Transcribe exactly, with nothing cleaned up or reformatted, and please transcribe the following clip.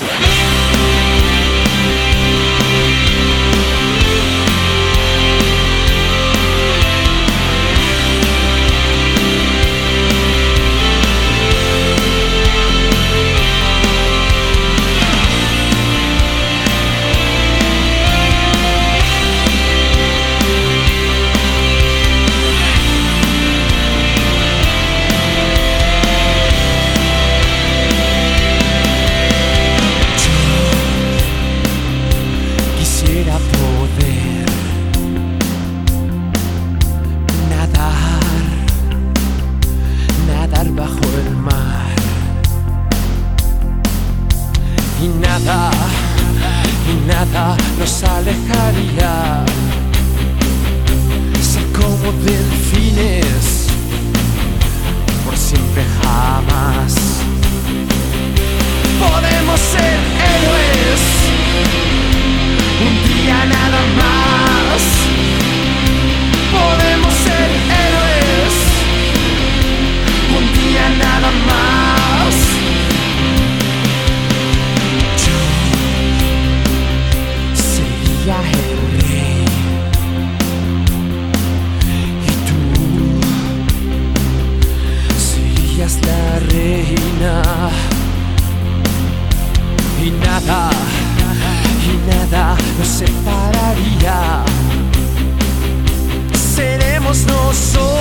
Y nada, y nada nos alejaría. Ser como delfines, por siempre jamás. Podemos ser héroes, un día nada más. Podemos ser héroes, un día nada más. El rey y tú serías la reina. Y nada, y nada nos separaría. Seremos nosotros